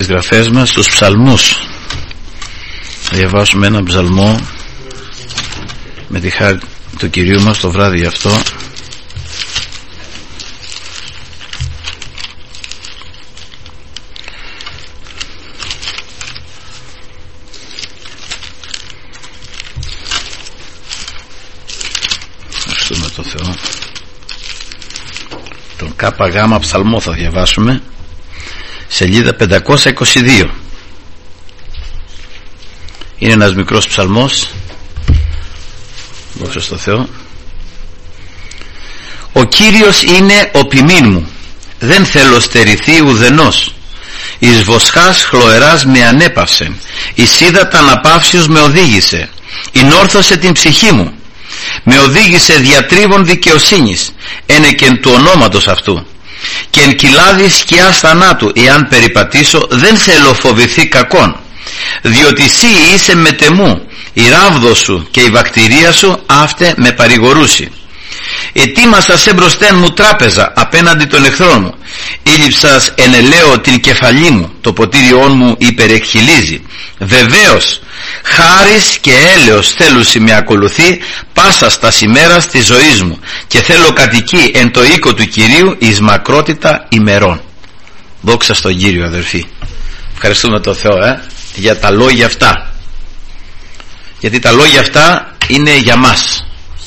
τις γραφές μας στους ψαλμούς. Θα διαβάσουμε έναν ψαλμό με τη χάρη του Κυρίου μας το βράδυ αυτό. Ευχαριστούμε τον Θεό. Τον ΚΓ ψαλμό θα διαβάσουμε, σελίδα 522. Είναι ένας μικρός ψαλμός. Δόξα στο Θεό. Ο Κύριος είναι ο ποιμήν μου, δεν θέλω στερηθεί ουδενός. Εις βοσχάς χλωεράς με ανέπαυσεν, εις ύδατα αναπαύσεως με οδήγησε, ενόρθωσε την ψυχή μου, με οδήγησε διατρίβων δικαιοσύνης, ένεκεν του ονόματος αυτού. Και εν κοιλάδι σκιάς θανάτου, εάν περιπατήσω, δεν θέλω φοβηθεί κακόν, διότι εσύ είσαι μετεμού, η ράβδος σου και η βακτηρία σου αύτε με παρηγορούσι. Ετοίμασας εμπροσθέν μου τράπεζα απέναντι των εχθρών μου, ήλυψας ενελαίω την κεφαλή μου, το ποτήριόν μου υπερεκχυλίζει. Βεβαίως χάρις και έλεος θέλουσι με ακολουθεί πάσα στα ημέρας της ζωής μου, και θέλω κατοικεί εν το οίκο του Κυρίου εις μακρότητα ημερών. Δόξα στον Κύριο, αδερφοί. Ευχαριστούμε τον Θεό για τα λόγια αυτά, γιατί τα λόγια αυτά είναι για μας,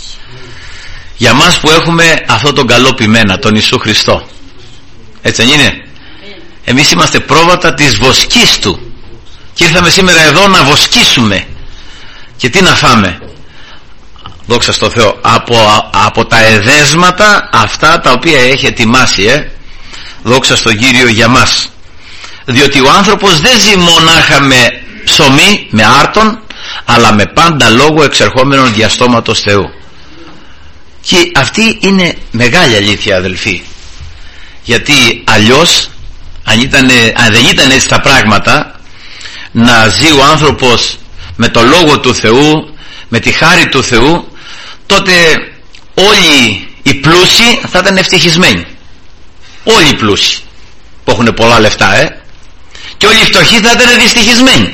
για μας που έχουμε αυτό τον καλό ποιμένα, τον Ιησού Χριστό. Έτσι δεν είναι? Εμείς είμαστε πρόβατα της βοσκής Του και ήρθαμε σήμερα εδώ να βοσκήσουμε. Και τι να φάμε? Δόξα στο Θεό, από τα εδέσματα αυτά τα οποία έχει ετοιμάσει δόξα στον Κύριο για μας. Διότι ο άνθρωπος δεν ζει μονάχα με ψωμί, με άρτον, αλλά με πάντα λόγο εξερχόμενον διαστόματος Θεού. Και αυτή είναι μεγάλη αλήθεια, αδελφοί, γιατί αλλιώς αν δεν ήταν έτσι τα πράγματα, να ζει ο άνθρωπος με το λόγο του Θεού, με τη χάρη του Θεού, τότε όλοι οι πλούσιοι θα ήταν ευτυχισμένοι, όλοι οι πλούσιοι που έχουν πολλά λεφτά και όλοι οι φτωχοί θα ήταν δυστυχισμένοι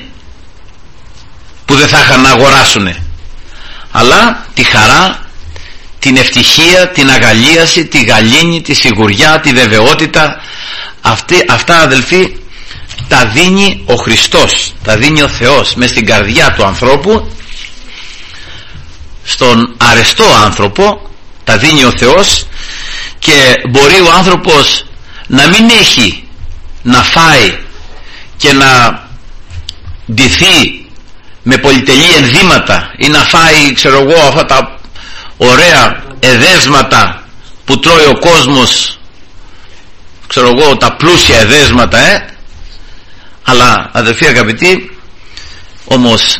που δεν θα είχαν να αγοράσουν. Αλλά τη χαρά, την ευτυχία, την αγαλίαση, τη γαλήνη, τη σιγουριά, τη βεβαιότητα, αυτά, αδελφοί, τα δίνει ο Χριστός, τα δίνει ο Θεός μες στην καρδιά του ανθρώπου, στον αρεστό άνθρωπο τα δίνει ο Θεός. Και μπορεί ο άνθρωπος να μην έχει να φάει και να ντυθεί με πολυτελή ενδύματα, ή να φάει, ξέρω εγώ, αυτά τα ωραία εδέσματα που τρώει ο κόσμος, ξέρω εγώ, τα πλούσια εδέσματα, αλλά αδελφοί αγαπητοί, όμως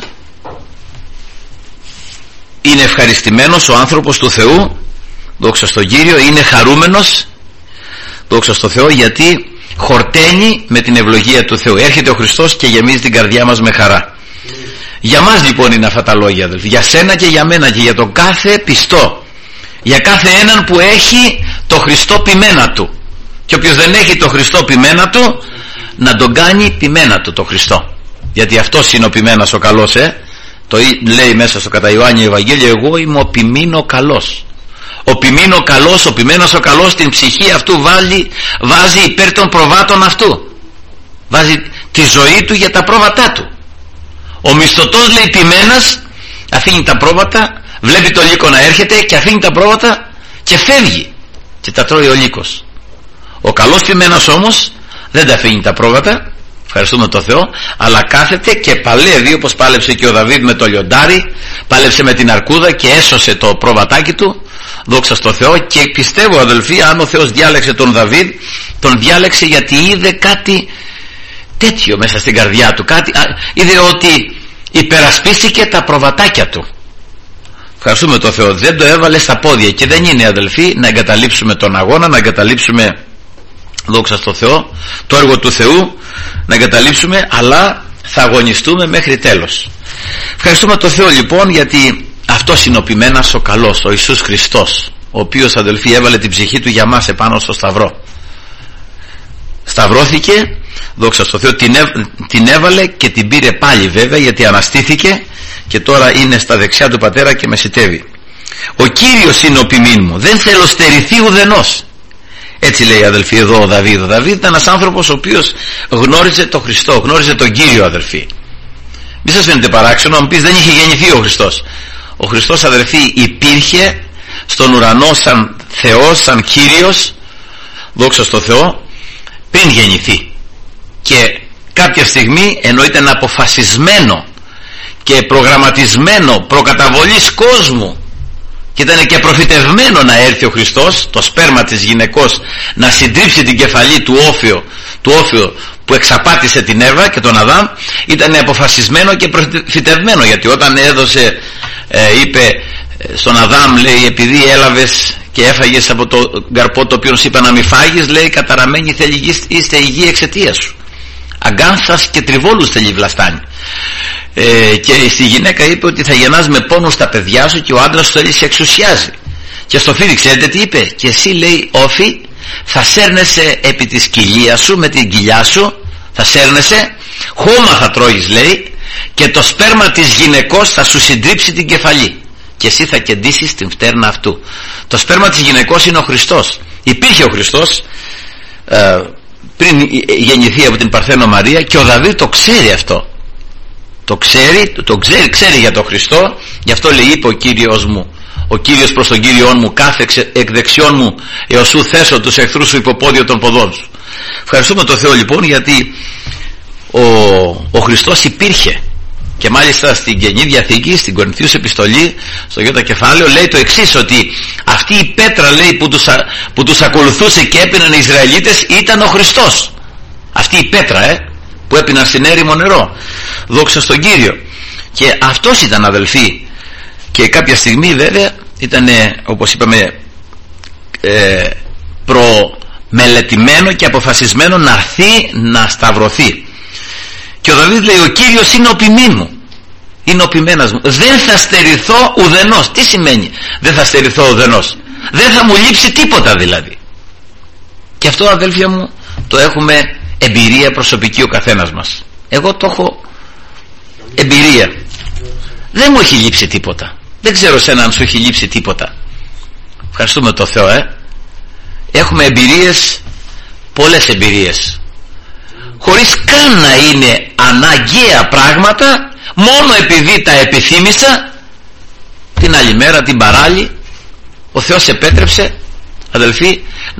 είναι ευχαριστημένος ο άνθρωπος του Θεού, δόξα στον Κύριο, είναι χαρούμενος, δόξα στον Θεό, γιατί χορταίνει με την ευλογία του Θεού. Έρχεται ο Χριστός και γεμίζει την καρδιά μας με χαρά. Για μας λοιπόν είναι αυτά τα λόγια, αδελφοί, για σένα και για μένα και για τον κάθε πιστό, για κάθε έναν που έχει το Χριστό ποιμένα του. Και όποιος δεν έχει το Χριστό ποιμένα του, να τον κάνει ποιμένα του το Χριστό, γιατί αυτός είναι ο ποιμένας ο καλός. Το λέει μέσα στο κατά Ιωάννη Ευαγγέλιο, εγώ είμαι ο ποιμήνο καλός. Ο ποιμήνο καλός, ο ποιμένος ο καλός, την ψυχή αυτού βάζει υπέρ των προβάτων αυτού, βάζει τη ζωή του για τα πρόβατά του. Ο μισθωτός, λέει, ποιμένας, αφήνει τα πρόβατα, βλέπει το λύκο να έρχεται και αφήνει τα πρόβατα και φεύγει και τα τρώει ο λύκος. Ο καλός ποιμένας όμως δεν τα αφήνει τα πρόβατα, ευχαριστούμε τον Θεό, αλλά κάθεται και παλεύει, όπως πάλεψε και ο Δαβίδ με το λιοντάρι, πάλεψε με την αρκούδα και έσωσε το προβατάκι του, δόξα στο Θεό. Και πιστεύω, αδελφοί, αν ο Θεός διάλεξε τον Δαβίδ, τον διάλεξε γιατί είδε κάτι τέτοιο μέσα στην καρδιά του, είδε ότι υπερασπίστηκε τα προβατάκια του. Ευχαριστούμε τον Θεό, δεν το έβαλε στα πόδια. Και δεν είναι, αδελφοί, να εγκαταλείψουμε τον αγώνα, να εγκαταλείψουμε, δόξα στο Θεό, το έργο του Θεού, να εγκαταλείψουμε, αλλά θα αγωνιστούμε μέχρι τέλος. Ευχαριστούμε τον Θεό λοιπόν, γιατί αυτός είναι ο ποιμένας ο καλός, ο Ιησούς Χριστός, ο οποίος, αδελφοί, έβαλε την ψυχή του για μας επάνω στο σταυρό. Σταυρώθηκε Δόξα στο Θεό, την έβαλε και την πήρε πάλι βέβαια, γιατί αναστήθηκε και τώρα είναι στα δεξιά του Πατέρα και μεσητεύει. Ο Κύριος είναι ο ποιμήν μου, δεν θέλω στερηθεί ουδενός. Έτσι λέει, αδελφοί, εδώ ο Δαβίδ. Ο Δαβίδ ήταν ένας άνθρωπος ο οποίος γνώριζε τον Χριστό, γνώριζε τον Κύριο, αδελφοί. Μη σας φαίνεται παράξενο, αν πεις δεν είχε γεννηθεί ο Χριστός. Ο Χριστός, αδελφοί, υπήρχε στον ουρανό σαν Θεός, σαν Κύριος, δόξα στο Θεό, πριν γεννηθεί. Και κάποια στιγμή, ενώ ήταν αποφασισμένο και προγραμματισμένο προκαταβολής κόσμου και ήταν και προφητευμένο να έρθει ο Χριστός, το σπέρμα της γυναικός να συντρίψει την κεφαλή του όφιου που εξαπάτησε την Εύα και τον Αδάμ, ήταν αποφασισμένο και προφητευμένο, γιατί όταν έδωσε, είπε στον Αδάμ, λέει, επειδή έλαβες και έφαγες από το καρπό το οποίο σου είπα να μην φάγεις, λέει, καταραμένη θέλει είστε η γη εξαιτίας σου, αγκάνθας και τριβόλους θέλει βλαστάνει. Και στη γυναίκα είπε ότι θα γεννάς με πόνο στα παιδιά σου και ο άντρας σου θέλει σε εξουσιάζει. Και στο φίδι ξέρετε τι είπε? Και εσύ, λέει, όφη, θα σέρνεσαι επί της κοιλίας σου, με την κοιλιά σου θα σέρνεσαι, χώμα θα τρώγεις, λέει, και το σπέρμα της γυναικός θα σου συντρίψει την κεφαλή και εσύ θα κεντήσεις την φτέρνα αυτού. Το σπέρμα της γυναικός είναι ο Χριστός. Υπήρχε ο Χριστός πριν γεννηθεί από την Παρθένο Μαρία, και ο Δαβίδ το ξέρει αυτό. Ξέρει για τον Χριστό. Γι' αυτό λέει, είπε ο Κύριος μου, ο Κύριος προς τον Κύριον μου, κάθε εκ δεξιών μου έως σου θέσω τους εχθρούς σου υποπόδιο των ποδών σου. Ευχαριστούμε τον Θεό λοιπόν, γιατί ο Χριστός υπήρχε. Και μάλιστα στην Καινή Διαθήκη, στην Κορινθίους επιστολή, στο Ιώτα κεφάλαιο, λέει το εξής, ότι αυτή η πέτρα, λέει, που τους ακολουθούσε και έπιναν οι Ισραηλίτες ήταν ο Χριστός. Αυτή η πέτρα που έπιναν στην έρημο νερό. Δόξα στον Κύριο. Και αυτός ήταν, αδελφοί, και κάποια στιγμή βέβαια ήταν, όπως είπαμε, προμελετημένο και αποφασισμένο να έρθει να σταυρωθεί. Και ο Δαβίδ λέει, ο Κύριος είναι ο ποιμήν μου, είναι ο ποιμένας μου, δεν θα στερηθώ ουδενός. Τι σημαίνει δεν θα στερηθώ ουδενός? Δεν θα μου λείψει τίποτα δηλαδή. Και αυτό, αδέλφια μου, το έχουμε εμπειρία προσωπική ο καθένας μας. Εγώ το έχω εμπειρία. Δεν μου έχει λείψει τίποτα. Δεν ξέρω σένα αν σου έχει λείψει τίποτα. Ευχαριστούμε το Θεό. Έχουμε εμπειρίες, πολλές εμπειρίες, χωρίς καν να είναι αναγκαία πράγματα, μόνο επειδή τα επιθύμησα. Την άλλη μέρα, την παράλληλη, ο Θεός επέτρεψε, αδελφοί,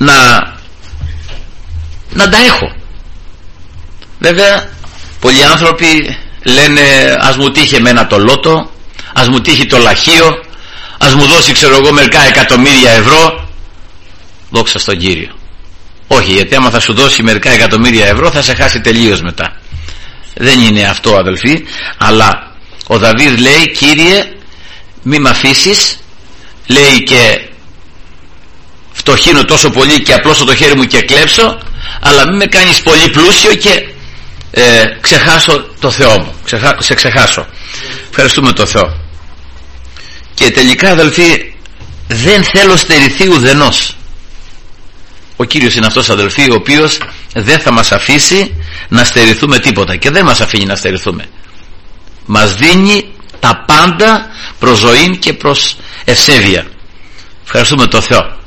να τα έχω. Βέβαια πολλοί άνθρωποι λένε, ας μου τύχει εμένα το λότο, ας μου τύχει το λαχείο, ας μου δώσει, ξέρω εγώ, μερικά εκατομμύρια ευρώ. Δόξα στον Κύριο. Όχι, γιατί άμα θα σου δώσει μερικά εκατομμύρια ευρώ θα σε χάσει τελείως μετά. Δεν είναι αυτό, αδελφοί. Αλλά ο Δαβίδ λέει, Κύριε, μη μ' αφήσεις, λέει, και φτωχύνω τόσο πολύ και απλώσω το χέρι μου και κλέψω, αλλά μη με κάνεις πολύ πλούσιο και ξεχάσω το Θεό μου, σε ξεχάσω. Ευχαριστούμε το Θεό. Και τελικά, αδελφοί, δεν θέλω στερηθεί ουδενός. Ο Κύριος είναι αυτός, αδελφοί, ο οποίος δεν θα μας αφήσει να στερηθούμε τίποτα, και δεν μας αφήνει να στερηθούμε. Μας δίνει τα πάντα προς ζωή και προς ευσέβεια. Ευχαριστούμε το Θεό.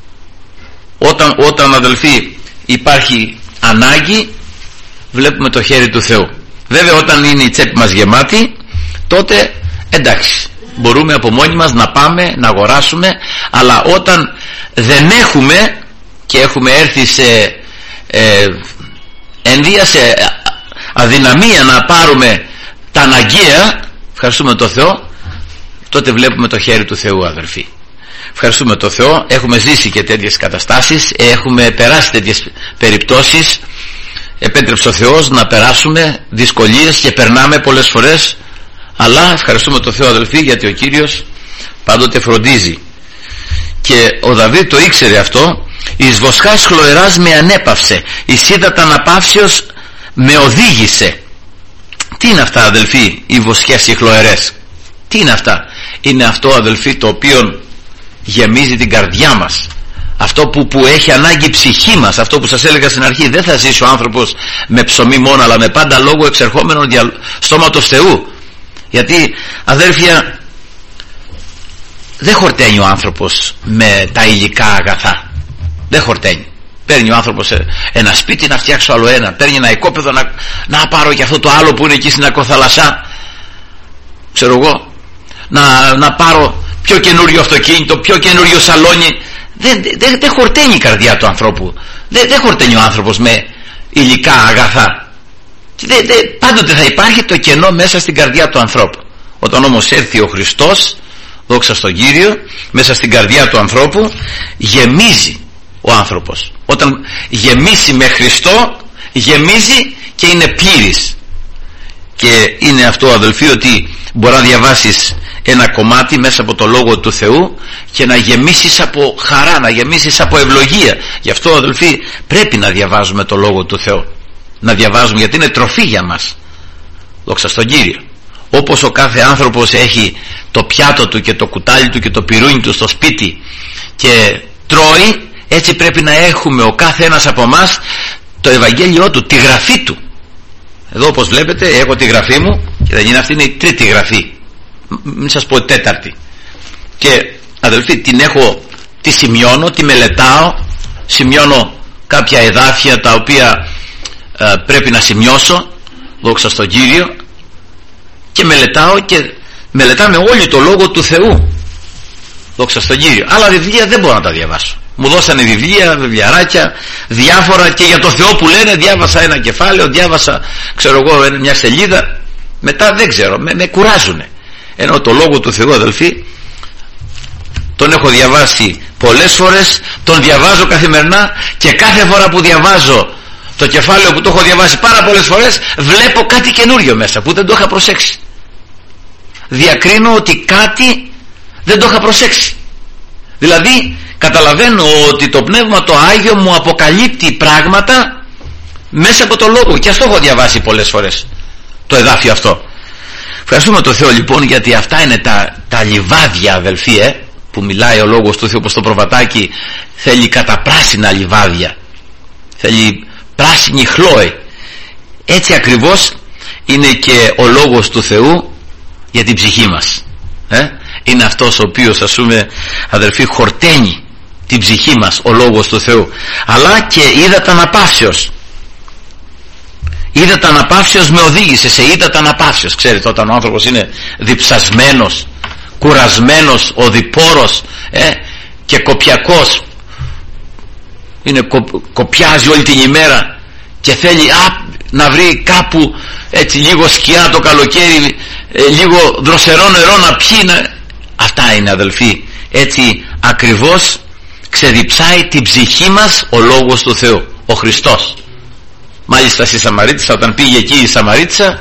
Όταν, αδελφοί, υπάρχει ανάγκη, βλέπουμε το χέρι του Θεού. Βέβαια όταν είναι η τσέπη μας γεμάτη, τότε εντάξει, μπορούμε από μόνοι μας να πάμε να αγοράσουμε. Αλλά όταν δεν έχουμε και έχουμε έρθει σε ενδία, σε αδυναμία να πάρουμε τα αναγκαία, ευχαριστούμε το Θεό, τότε βλέπουμε το χέρι του Θεού, αδελφοί. Ευχαριστούμε το Θεό. Έχουμε ζήσει και τέτοιες καταστάσεις, έχουμε περάσει τέτοιες περιπτώσεις. Επέτρεψε ο Θεός να περάσουμε δυσκολίες και περνάμε πολλές φορές, αλλά ευχαριστούμε το Θεό, αδελφοί, γιατί ο Κύριος πάντοτε φροντίζει. Και ο Δαβίδ το ήξερε αυτό. Εις βοσχάς χλωεράς με ανέπαυσε, εις ύδατα αναπαύσεως με οδήγησε. Τι είναι αυτά, αδελφοί, οι βοσχές οι χλωερές? Τι είναι αυτά? Είναι αυτό, αδελφοί, το οποίο γεμίζει την καρδιά μας. αυτό που έχει ανάγκη η ψυχή μας, αυτό που σας έλεγα στην αρχή. Δεν θα ζήσει ο άνθρωπος με ψωμί μόνο, αλλά με πάντα λόγο εξερχόμενο στόματος Θεού. Γιατί, αδέρφια, δεν χορταίνει ο άνθρωπος με τα υλικά αγαθά. Δεν χορταίνει. Παίρνει ο άνθρωπος ένα σπίτι να φτιάξω άλλο ένα, παίρνει ένα οικόπεδο να πάρω και αυτό το άλλο που είναι εκεί στην ακροθαλασσά, ξέρω εγώ, να πάρω πιο καινούριο αυτοκίνητο, πιο καινούριο σαλόνι. Δεν χορταίνει η καρδιά του ανθρώπου. Δεν χορταίνει ο άνθρωπος με υλικά αγαθά. Πάντοτε θα υπάρχει το κενό μέσα στην καρδιά του ανθρώπου. Όταν όμως έρθει ο Χριστός, δόξα στον Κύριο, μέσα στην καρδιά του ανθρώπου γεμίζει ο άνθρωπος. Όταν γεμίσει με Χριστό, γεμίζει και είναι πλήρης. Και είναι αυτό, αδελφοί, ότι μπορεί να διαβάσεις ένα κομμάτι μέσα από το Λόγο του Θεού και να γεμίσεις από χαρά, να γεμίσεις από ευλογία. Γι' αυτό, αδελφοί, πρέπει να διαβάζουμε το Λόγο του Θεού. Να διαβάζουμε, γιατί είναι τροφή για μας. Δόξα στον Κύριο. Όπως ο κάθε άνθρωπος έχει το πιάτο του και το κουτάλι του και το πυρούνι του στο σπίτι και τρώει, έτσι πρέπει να έχουμε ο κάθε ένας από εμάς το Ευαγγέλιό του, τη γραφή του. Εδώ, όπως βλέπετε, έχω τη γραφή μου και δεν είναι, αυτή είναι η τρίτη γραφή, μην σας πω τέταρτη. Και, αδελφοί, την έχω, τη σημειώνω, τη μελετάω, σημειώνω κάποια εδάφια τα οποία πρέπει να σημειώσω, δόξα στον Κύριο, και μελετάμε όλοι το Λόγο του Θεού, δόξα στον Κύριο. Άλλα βιβλία δεν μπορώ να τα διαβάσω. Μου δώσανε βιβλία, βιβλιαράκια διάφορα και για το Θεό που λένε, διάβασα ένα κεφάλαιο, διάβασα, ξέρω εγώ, μια σελίδα, μετά δεν ξέρω, με κουράζουνε. Ενώ το Λόγο του Θεού, αδελφοί, τον έχω διαβάσει πολλές φορές, τον διαβάζω καθημερινά και κάθε φορά που διαβάζω το κεφάλαιο που το έχω διαβάσει πάρα πολλές φορές, βλέπω κάτι καινούριο μέσα που δεν το είχα προσέξει. Διακρίνω ότι κάτι δεν το είχα προσέξει. Δηλαδή καταλαβαίνω ότι το Πνεύμα το Άγιο μου αποκαλύπτει πράγματα μέσα από το Λόγο, και αυτό έχω διαβάσει πολλές φορές το εδάφιο αυτό. Ευχαριστούμε τον Θεό λοιπόν, γιατί αυτά είναι τα λιβάδια, αδελφοί, που μιλάει ο Λόγος του Θεού, όπως το προβατάκι θέλει καταπράσινα λιβάδια, θέλει πράσινη χλώη. Έτσι ακριβώς είναι και ο Λόγος του Θεού για την ψυχή μας. Είναι αυτός ο οποίος, ας πούμε, αδελφοί, χορταίνει την ψυχή μας, ο Λόγος του Θεού. Αλλά και ύδατα αναπαύσεως. Ύδατα αναπαύσεως με οδήγησε σε ύδατα αναπαύσεως. Ξέρετε, όταν ο άνθρωπος είναι διψασμένος, κουρασμένος, οδυπόρος και κοπιακός, κοπιάζει όλη την ημέρα και θέλει να βρει κάπου έτσι λίγο σκιά το καλοκαίρι, λίγο δροσερό νερό να πιει. Αυτά είναι, αδελφοί. Έτσι ακριβώς ξεδιψάει την ψυχή μας ο Λόγος του Θεού, ο Χριστός. Μάλιστα στη Σαμαρίτισσα, όταν πήγε εκεί η Σαμαρίτισσα,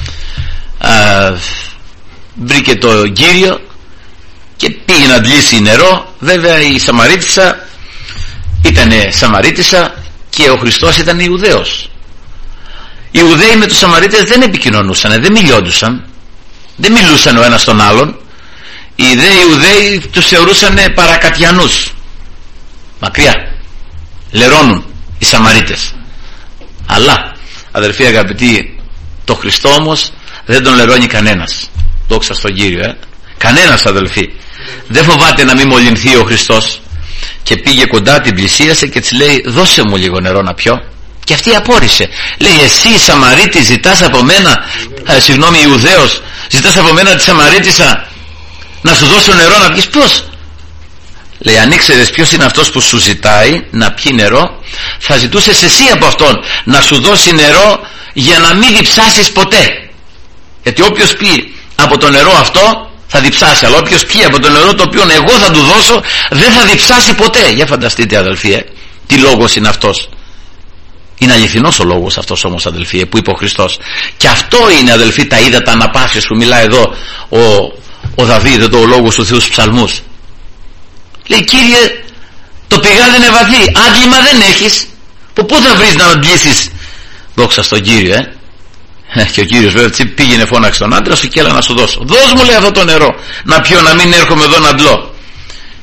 βρήκε τον Κύριο και πήγε να αντλήσει νερό. Βέβαια η Σαμαρίτισσα ήταν Σαμαρίτισσα και ο Χριστός ήταν Ιουδαίος. Οι Ιουδαίοι με τους Σαμαρίτες δεν επικοινωνούσαν, δεν μιλιόντουσαν, δεν μιλούσαν ο ένας τον άλλον. Οι Ιουδαίοι τους θεωρούσαν παρακατιανούς, μακριά, λερώνουν οι Σαμαρίτες. Αλλά, αδελφοί αγαπητοί, το Χριστό όμως δεν τον λερώνει κανένας. Δόξα στον Κύριο, κανένας, αδελφοί. Δεν φοβάται να μην μολυνθεί ο Χριστός. Και πήγε κοντά, την πλησίασε και της λέει, δώσε μου λίγο νερό να πιω. Και αυτή απόρρισε. Λέει, εσύ Σαμαρίτη ζητάς από μένα, Ιουδαίος, ζητάς από μένα τη Σαμαρίτισσα να σου δώσω νερό να πιεις? Πώς? Λέει, αν ήξερες ποιος είναι αυτός που σου ζητάει να πιει νερό, θα ζητούσες εσύ από αυτόν να σου δώσει νερό για να μην διψάσεις ποτέ. Γιατί όποιος πει από το νερό αυτό θα διψάσει, αλλά όποιος πιει από το νερό το οποίο εγώ θα του δώσω δεν θα διψάσει ποτέ. Για φανταστείτε, αδελφοί, τι λόγος είναι αυτός. Είναι αληθινός ο λόγος αυτός όμως, αδελφοί, που είπε ο Χριστός. Και αυτό είναι, αδελφοί, τα ύδατα αναπαύσεως που μιλάει εδώ ο Δαβίδ, εδώ ο Λόγος του Θεού στους ψαλμούς. Λέει, Κύριε, το πηγάδι είναι βαθύ, άντλημα δεν έχεις, πού θα βρεις να αντλήσεις? Δόξα στον Κύριο, Και ο Κύριος βέβαια πήγαινε, φώναξε τον άντρα σου και έλα να σου δώσω. Δώσ' μου, λέει, αυτό το νερό να πιω, να μην έρχομαι εδώ να αντλώ.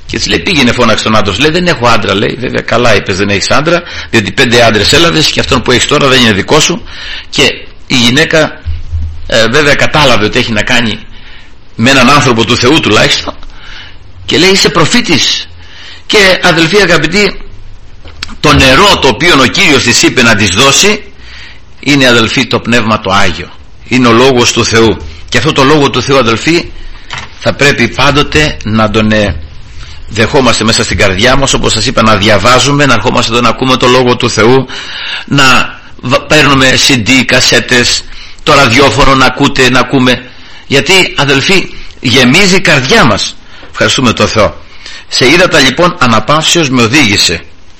Και της λέει, πήγαινε φώναξε τον άντρα. Λέει, δεν έχω άντρα. Λέει, βέβαια καλά είπες, δεν έχεις άντρα, διότι 5 άντρες έλαβες και αυτόν που έχεις τώρα δεν είναι δικό σου. Και η γυναίκα βέβαια κατάλαβε ότι έχει να κάνει με έναν άνθρωπο του Θεού τουλάχιστον, και λέει, είσαι προφήτης. Και αδελφοί αγαπητοί, το νερό το οποίο ο Κύριος της είπε να της δώσει είναι, αδελφοί, το Πνεύμα το Άγιο, είναι ο Λόγος του Θεού. Και αυτό το Λόγο του Θεού, αδελφοί, θα πρέπει πάντοτε να τον δεχόμαστε μέσα στην καρδιά μας, όπως σας είπα, να διαβάζουμε, να ερχόμαστε εδώ να ακούμε το Λόγο του Θεού, να παίρνουμε CD, κασέτες, το ραδιόφωνο να ακούτε, να ακούμε, γιατί, αδελφοί, γεμίζει η καρδιά μας. Ευχαριστούμε τον Θεό. Σε ύδατα λοιπόν αναπαύσεως με οδήγησε.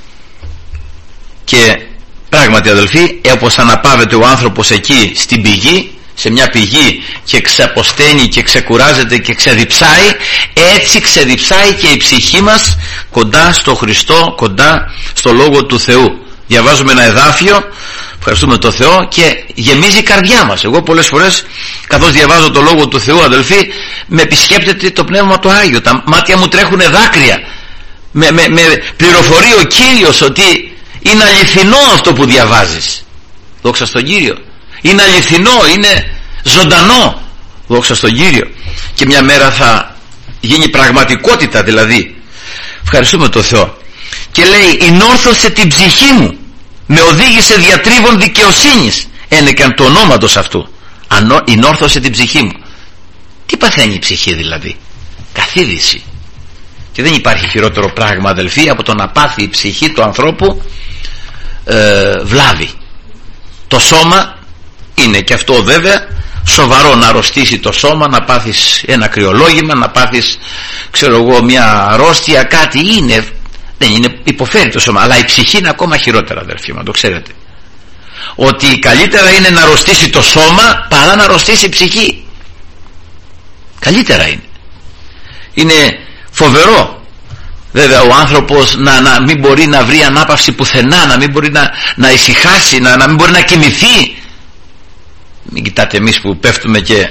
Και πράγματι, αδελφοί, όπως αναπαύεται ο άνθρωπος εκεί στην πηγή, σε μια πηγή, και ξαποσταίνει και ξεκουράζεται και ξεδιψάει, έτσι ξεδιψάει και η ψυχή μας κοντά στο Χριστό, κοντά στο Λόγο του Θεού. Διαβάζουμε ένα εδάφιο, ευχαριστούμε τον Θεό, και γεμίζει η καρδιά μας. Εγώ πολλές φορές, καθώς διαβάζω το Λόγο του Θεού, αδελφοί, με επισκέπτεται το Πνεύμα το Άγιο, τα μάτια μου τρέχουν δάκρυα, με πληροφορεί ο Κύριος ότι είναι αληθινό αυτό που διαβάζεις. Δόξα στον Κύριο. Είναι αληθινό, είναι ζωντανό. Δόξα στον Κύριο. Και μια μέρα θα γίνει πραγματικότητα, δηλαδή. Ευχαριστούμε τον Θεό. Και λέει, ενόρθωσε την ψυχή μου, με οδήγησε διατρίβων δικαιοσύνης, ένεκαν του ονόματος αυτού. Ενόρθωσε την ψυχή μου. Τι παθαίνει η ψυχή, δηλαδή? Καθίδηση. Και δεν υπάρχει χειρότερο πράγμα, αδελφοί, από το να πάθει η ψυχή του ανθρώπου βλάβη. Το σώμα είναι και αυτό βέβαια σοβαρό, να αρρωστήσει το σώμα, να πάθεις ένα κρυολόγημα, να πάθεις, ξέρω εγώ, μια αρρώστια, κάτι είναι, δεν είναι, υποφέρει το σώμα. Αλλά η ψυχή είναι ακόμα χειρότερα, αδελφοί μου, το ξέρετε, ότι καλύτερα είναι να αρρωστήσει το σώμα παρά να αρρωστήσει η ψυχή. Καλύτερα είναι. Είναι φοβερό βέβαια ο άνθρωπος να μην μπορεί να βρει ανάπαυση πουθενά, να μην μπορεί να ησυχάσει, να μην μπορεί να κοιμηθεί. Μην κοιτάτε εμείς που πέφτουμε και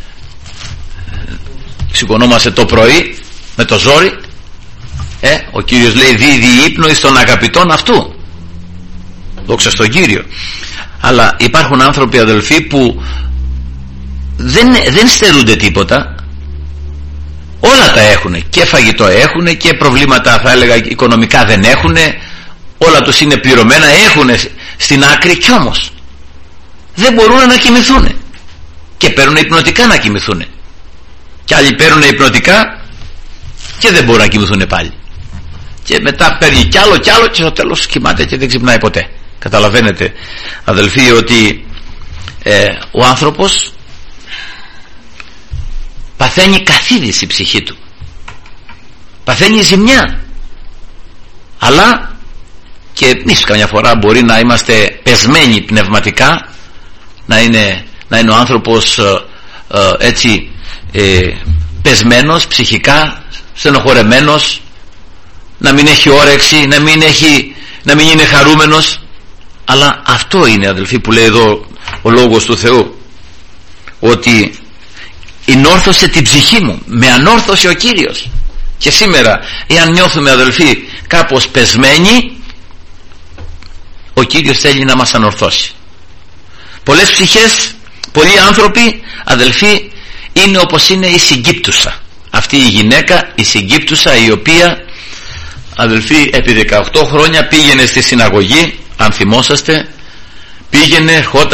σηκωνόμαστε το πρωί με το ζόρι. Ο Κύριος λέει, δίδει ύπνο εις των αγαπητών αυτού. Δόξα στον Κύριο. Αλλά υπάρχουν άνθρωποι, αδελφοί, που δεν στερούνται τίποτα. Όλα τα έχουν, και φαγητό έχουν, και προβλήματα, θα έλεγα, οικονομικά δεν έχουν, όλα τους είναι πληρωμένα, έχουν στην άκρη, κι όμως δεν μπορούν να κοιμηθούν, και παίρνουν υπνοτικά να κοιμηθούν, και άλλοι παίρνουν υπνοτικά και δεν μπορούν να κοιμηθούν πάλι, και μετά παίρνει κι άλλο και στο τέλος κοιμάται και δεν ξυπνάει ποτέ. Καταλαβαίνετε, αδελφοί, ότι ο άνθρωπος παθαίνει καθίδηση η ψυχή του, παθαίνει ζημιά. Αλλά και εμείς καμιά φορά μπορεί να είμαστε πεσμένοι πνευματικά, να είναι ο άνθρωπος έτσι πεσμένος ψυχικά, στενοχωρεμένος, να μην έχει όρεξη, να μην είναι χαρούμενος. Αλλά αυτό είναι, αδελφοί, που λέει εδώ ο Λόγος του Θεού, ότι ενόρθωσε την ψυχή μου, με ανόρθωσε ο Κύριος. Και σήμερα, εάν νιώθουμε, αδελφοί, κάπως πεσμένοι, ο Κύριος θέλει να μας ανορθώσει. Πολλές ψυχές, πολλοί άνθρωποι, αδελφοί, είναι όπως είναι η συγκύπτουσα. Αυτή η γυναίκα, η συγκύπτουσα, η οποία, αδελφοί, επί 18 χρόνια πήγαινε στη συναγωγή, αν θυμόσαστε, πήγαινε,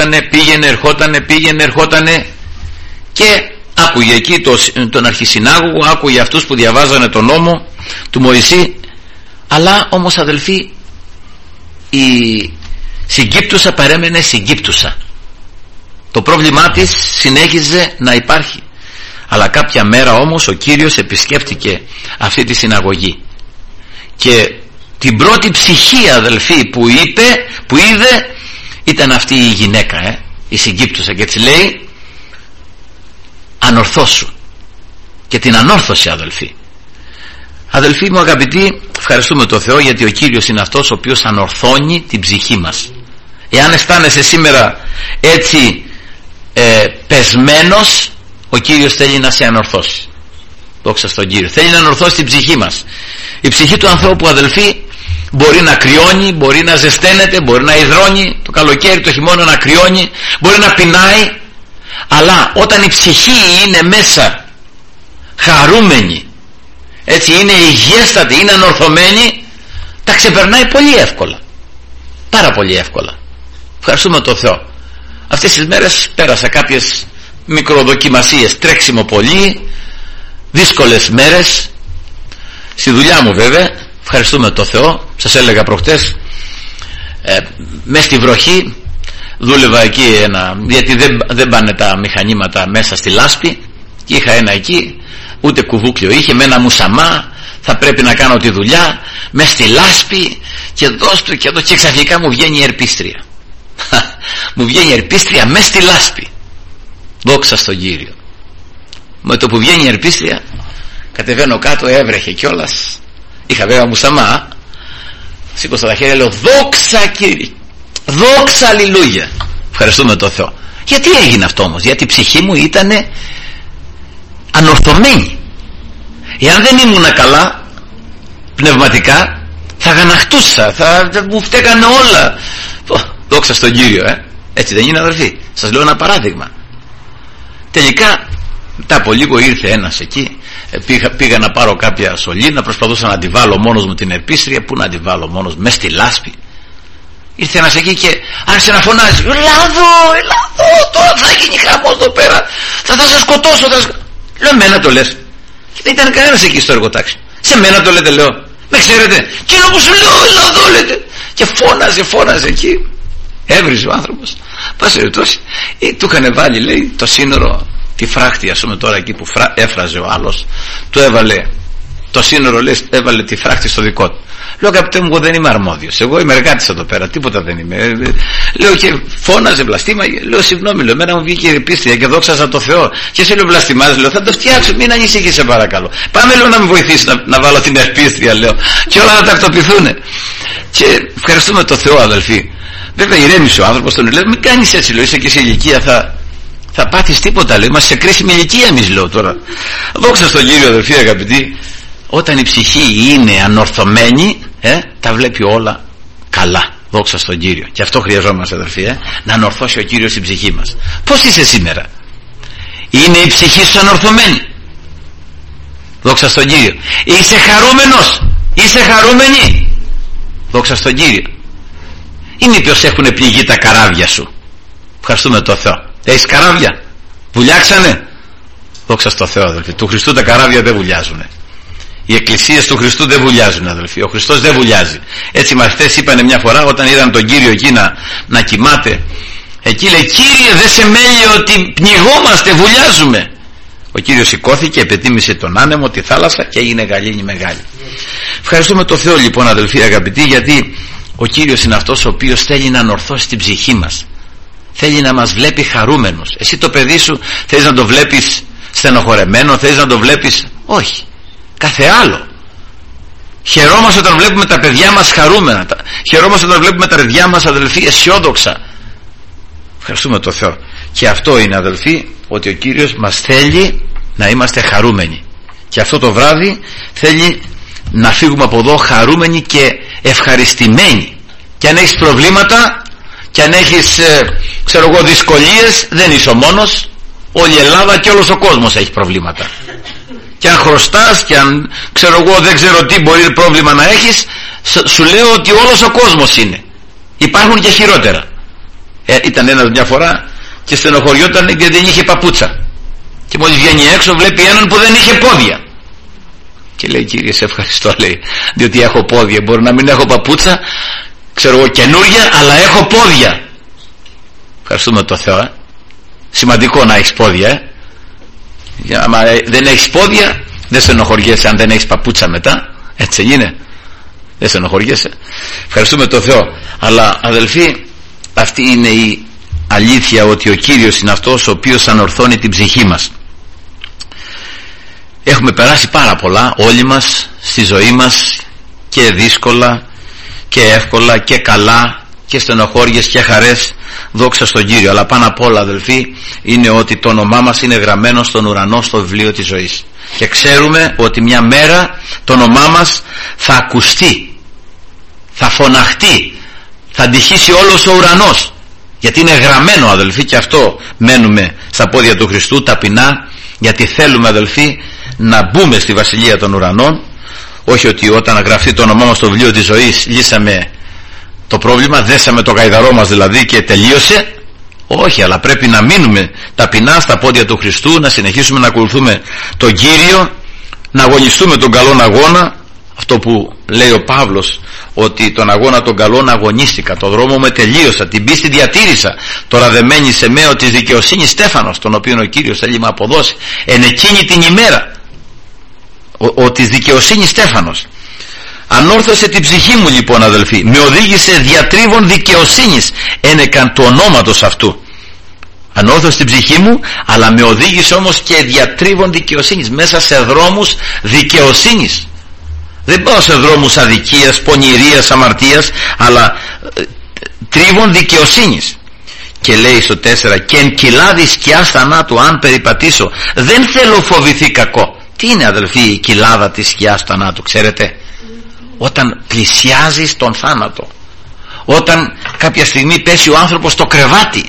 ερχότανε και άκουγε εκεί τον αρχισυνάγωγο, άκουγε αυτούς που διαβάζανε τον νόμο του Μωυσή. Αλλά όμως, αδελφοί, η συγκύπτουσα παρέμενε συγκύπτουσα. Το πρόβλημά της συνέχιζε να υπάρχει. Αλλά κάποια μέρα όμως ο Κύριος επισκέφτηκε αυτή τη συναγωγή, και την πρώτη ψυχή, αδελφοί, που είδε ήταν αυτή η γυναίκα, η συγκύπτουσα, και έτσι λέει, ανορθώσου. Και την ανόρθωσε, αδελφοί. Αδελφοί μου αγαπητοί, ευχαριστούμε τον Θεό, γιατί ο Κύριος είναι αυτός ο οποίος ανορθώνει την ψυχή μας. Εάν αισθάνεσαι σήμερα έτσι πεσμένος, ο Κύριος θέλει να σε ανορθώσει. Δόξα στον Κύριο. Θέλει να ανορθώσει την ψυχή μας. Η ψυχή του ανθρώπου, αδελφοί, μπορεί να κρυώνει, μπορεί να ζεσταίνεται, μπορεί να υδρώνει το καλοκαίρι, το χειμώνα να κρυώνει, μπορεί να πεινάει, αλλά όταν η ψυχή είναι μέσα χαρούμενη, έτσι, είναι υγιέστατη, είναι ανορθωμένη, τα ξεπερνάει πολύ εύκολα, πάρα πολύ εύκολα. Ευχαριστούμε τον Θεό. Αυτές τις μέρες πέρασα κάποιες μικροδοκιμασίες, τρέξιμο πολύ, δύσκολες μέρες στη δουλειά μου βέβαια. Ευχαριστούμε τον Θεό. Σας έλεγα προχτές, μες στη βροχή δούλευα εκεί γιατί δεν πάνε τα μηχανήματα μέσα στη λάσπη, και είχα ένα εκεί, ούτε κουβούκλιο είχε, με ένα μουσαμά, θα πρέπει να κάνω τη δουλειά μες στη λάσπη, και δώστο και εδώ, και ξαφνικά μου βγαίνει η ερπίστρια. Μου βγαίνει η ερπίστρια μες στη λάσπη. Δόξα στον Κύριο. Με το που βγαίνει η ερπίστρια, κατεβαίνω κάτω, έβρεχε κιόλας. Είχα βέβαια μουσαμά. Σήκωσα τα χέρια, λέω δόξα Κύριε, δόξα αλληλούια. Ευχαριστούμε τον Θεό. Γιατί έγινε αυτό όμως? Γιατί η ψυχή μου ήταν ανορθωμένη. Εάν δεν ήμουνα καλά πνευματικά, θα γαναχτούσα, θα μου φταίγανε όλα. Δόξα στον Κύριο, έτσι δεν είναι, αδελφοί? Σας λέω ένα παράδειγμα. Τελικά μετά από λίγο ήρθε ένας εκεί, πήγα να πάρω κάποια σωλήνα, προσπαθούσα να τη βάλω μόνος μου την ερπίστρια. Πού να τη βάλω μόνος, μες στη λάσπη? Ήρθε ένας εκεί και άρχισε να φωνάζει, έλα εδώ, τώρα θα γίνει χαμός εδώ πέρα, θα σας σκοτώσω, Λέω, εμένα το λες? Και δεν ήταν κανένας εκεί στο εργοτάξι. Σε μένα το λέτε? Λέω, με ξέρετε? Και ενώ που σου λέω, έλα εδώ, λέτε. Και φώναζε εκεί, έβριζε ο άνθρωπος. Πάση περιπτώσει, του είχαν βάλει, λέει, το σύνορο, τη φράχτη, ας πούμε τώρα εκεί που έφραζε ο άλλος, του έβαλε το σύνορο, λέει, έβαλε τη φράχτη στο δικό του. Λέω, αγαπητέ μου, εγώ δεν είμαι αρμόδιος, εγώ είμαι εργάτης εδώ πέρα, τίποτα δεν είμαι. Λέω, και φώναζε βλαστήμα. Λέω, συγγνώμη, λέω, εμένα μου βγήκε η ερπίστρια και δόξαζα το Θεό. Και εσύ, λέω, βλαστημάς, λέω, θα το φτιάξω, μην ανησυχείς, σε παρακαλώ. Πάμε, λέω, να με βοηθήσει να βάλω την ερπίστρια, λέω, και όλα να τακτοποιηθούν. Και ευχαριστούμε το Θεό, αδελφοί. Βέβαια, ηρέμησε ο άνθρωπος, τον λέει, μην κάνεις έτσι, λέω, είσαι και σε ηλικία, θα πάθεις τίποτα, λέει, είμαστε σε κρίσιμη ηλικία εμείς, λέω τώρα. Δόξα στον Κύριο, αδελφοί, αγαπητοί. Όταν η ψυχή είναι ανορθωμένη, τα βλέπει όλα καλά. Δόξα στον Κύριο. Και αυτό χρειαζόμαστε, αδελφοί, να ανορθώσει ο Κύριος την ψυχή μας. Πώς είσαι σήμερα? Είναι η ψυχή σου ανορθωμένη? Δόξα στον Κύριο. Είσαι χαρούμενος? Είσαι χαρούμενη? Δόξα στον Κύριο. Ή μήπως έχουν πληγεί τα καράβια σου? Ευχαριστούμε τον Θεό. Έχεις καράβια? Βουλιάξανε? Δόξα στον Θεό, αδελφοί. Του Χριστού τα καράβια δεν βουλιάζουν. Οι εκκλησίες του Χριστού δεν βουλιάζουν, αδελφοί. Ο Χριστός δεν βουλιάζει. Έτσι οι μαθητές είπανε μια φορά, όταν είδαν τον Κύριο εκεί να κοιμάται, εκεί λέει, Κύριε, δεν σε μέλει ότι πνιγόμαστε, βουλιάζουμε? Ο Κύριος σηκώθηκε, επετίμησε τον άνεμο, τη θάλασσα, και έγινε γαλήνη μεγάλη. Ευχαριστούμε τον Θεό, λοιπόν, αδελφοί αγαπητοί, γιατί ο Κύριος είναι αυτός ο οποίος θέλει να ανορθώσει την ψυχή μας. Θέλει να μας βλέπει χαρούμενος. Εσύ το παιδί σου θέλεις να το βλέπεις στενοχωρεμένο? Θέλεις να το βλέπεις? Όχι. Κάθε άλλο. Χαιρόμαστε όταν βλέπουμε τα παιδιά μας χαρούμενα. Χαιρόμαστε όταν βλέπουμε τα παιδιά μας, αδελφοί, αισιόδοξα. Ευχαριστούμε τον Θεό. Και αυτό είναι, αδελφοί, ότι ο Κύριος μας θέλει να είμαστε χαρούμενοι. Και αυτό το βράδυ θέλει να φύγουμε από εδώ χαρούμενοι και ευχαριστημένοι. Και αν έχεις προβλήματα, και αν έχεις δυσκολίες, δεν είσαι ο μόνος. Όλη η Ελλάδα και όλος ο κόσμος έχει προβλήματα. Και αν χρωστάς, και αν δεν ξέρω τι μπορεί πρόβλημα να έχεις, σου λέω ότι όλος ο κόσμος είναι. Υπάρχουν και χειρότερα. Ήταν ένας μια φορά και στενοχωριόταν γιατί δεν είχε παπούτσα, και μόλις βγαίνει έξω βλέπει έναν που δεν είχε πόδια, και λέει, Κύριε, σε ευχαριστώ, λέει, διότι έχω πόδια. Μπορεί να μην έχω παπούτσα, καινούρια, αλλά έχω πόδια. Ευχαριστούμε τον Θεό. Σημαντικό να έχεις πόδια. Άμα δεν έχεις πόδια, δεν στενοχωριέσαι αν δεν έχεις παπούτσα μετά. Έτσι είναι? Δεν στενοχωριέσαι. Ευχαριστούμε τον Θεό. Αλλά, αδελφοί, αυτή είναι η αλήθεια, ότι ο Κύριος είναι αυτός ο οποίος ανορθώνει την ψυχή μας. Έχουμε περάσει πάρα πολλά όλοι μας στη ζωή μας, και δύσκολα και εύκολα και καλά και στενοχώριες και χαρές, δόξα στον Κύριο. Αλλά πάνω απ' όλα, αδελφοί, είναι ότι το όνομά μας είναι γραμμένο στον ουρανό, στο βιβλίο της ζωής, και ξέρουμε ότι μια μέρα το όνομά μας θα ακουστεί, θα φωναχτεί, θα αντυχήσει όλος ο ουρανός, γιατί είναι γραμμένο, αδελφοί, και αυτό μένουμε στα πόδια του Χριστού ταπεινά, γιατί θέλουμε, αδελφοί, να μπούμε στη βασιλεία των ουρανών. Όχι ότι όταν γραφτεί το όνομά μας στο βιβλίο της ζωής λύσαμε το πρόβλημα, δέσαμε το γαϊδαρό μας δηλαδή και τελείωσε. Όχι, αλλά πρέπει να μείνουμε ταπεινά στα πόδια του Χριστού, να συνεχίσουμε να ακολουθούμε τον Κύριο, να αγωνιστούμε τον καλόν αγώνα. Αυτό που λέει ο Παύλος, ότι τον αγώνα τον καλόν αγωνίστηκα, το δρόμο με τελείωσα, την πίστη διατήρησα, τώρα δεμένη σε μέο της δικαιοσύνης Στέφανος, τον οποίον ο Κύριος θέλει να αποδώσει εν εκείνη την ημέρα. Ο της δικαιοσύνης Στέφανος ανόρθωσε την ψυχή μου, λοιπόν, αδελφοί, με οδήγησε διατρίβων δικαιοσύνης ένεκαν του ονόματος αυτού. Ανόρθωσε την ψυχή μου, αλλά με οδήγησε όμως και διατρίβων δικαιοσύνης, μέσα σε δρόμους δικαιοσύνης. Δεν πάω σε δρόμους αδικίας, πονηρίας, αμαρτίας, αλλά τρίβων δικαιοσύνης. Και λέει στο 4, και εν κοιλάδη σκιάς θανάτου αν περιπατήσω, δεν θέλω φοβηθεί κακό. Τι είναι, αδελφοί, η κοιλάδα της σκιάς θανάτου, ξέρετε? Όταν πλησιάζεις τον θάνατο, όταν κάποια στιγμή πέσει ο άνθρωπος στο κρεβάτι,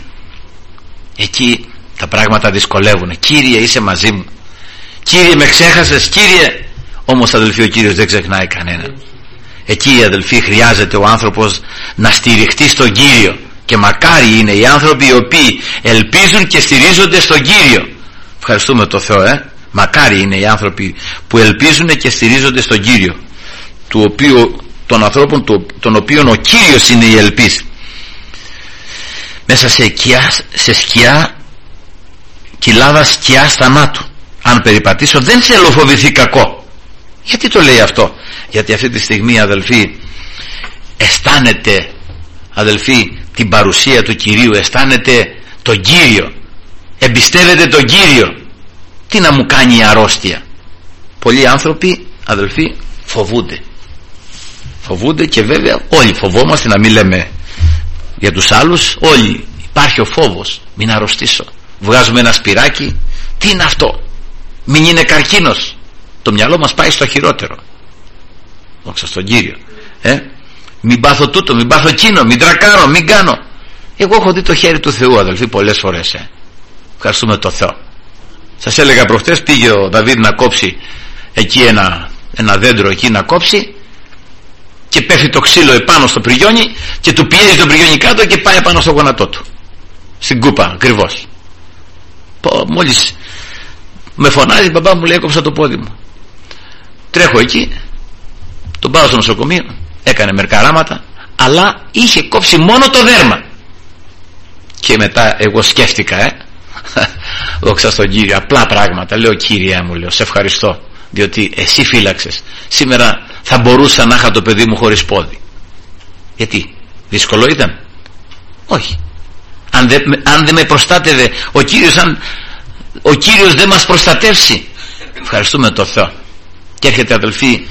εκεί τα πράγματα δυσκολεύουν. Κύριε, είσαι μαζί μου, Κύριε, με ξέχασες, Κύριε. Όμως, αδελφοί, ο Κύριος δεν ξεχνάει κανέναν. Εκεί, αδελφοί, χρειάζεται ο άνθρωπος να στηριχτεί στον Κύριο, και μακάρι είναι οι άνθρωποι οι οποίοι ελπίζουν και στηρίζονται στον Κύριο. Ευχαριστούμε το Θεό, Μακάρι είναι οι άνθρωποι που ελπίζουν και στηρίζονται στον Κύριο, των ανθρώπων των οποίων ο Κύριος είναι η ελπίς. Μέσα σε σκιά, κοιλάδα σκιάς θανάτου αν περιπατήσω, δεν θέλω φοβηθεί κακό. Γιατί το λέει αυτό? Γιατί αυτή τη στιγμή, αδελφοί, αισθάνεται, αδελφοί, την παρουσία του Κυρίου, αισθάνεται τον Κύριο, εμπιστεύεται τον Κύριο. Τι να μου κάνει η αρρώστια? Πολλοί άνθρωποι, αδελφοί, φοβούνται, και βέβαια όλοι φοβόμαστε, να μην λέμε για τους άλλους, όλοι υπάρχει ο φόβος. Μην αρρωστήσω, βγάζουμε ένα σπυράκι, τι είναι αυτό, μην είναι καρκίνος. Το μυαλό μας πάει στο χειρότερο. Δόξα στον Κύριο, μην πάθω τούτο, μην πάθω εκείνο, μην τρακάρω, μην κάνω. Εγώ έχω δει το χέρι του Θεού, αδελφοί, πολλές φορές. Ευχαριστούμε το Θεό. Σας έλεγα προχτές, πήγε ο Δαβίδ να κόψει εκεί ένα δέντρο εκεί να κόψει, και πέφτει το ξύλο επάνω στο πριγιόνι και του πιέζει το πριγιόνι κάτω και πάει επάνω στο γόνατό του, στην κούπα ακριβώς. Μόλις με φωνάζει, μπαμπά μου, λέει, έκοψα το πόδι μου. Τρέχω εκεί, τον πάω στο νοσοκομείο, έκανε μερικά ράματα, αλλά είχε κόψει μόνο το δέρμα. Και μετά εγώ σκέφτηκα, δόξα στον Κύριο, απλά πράγματα. Λέω, Κύριε μου, λέω, σε ευχαριστώ, διότι εσύ φύλαξες. Σήμερα θα μπορούσα να είχα το παιδί μου χωρίς πόδι. Γιατί? Δύσκολο ήταν? Όχι. Αν δεν με προστάτευε ο Κύριος, αν ο Κύριος δεν μας προστατεύσει, ευχαριστούμε το Θεό. Και έρχεται, αδελφοί,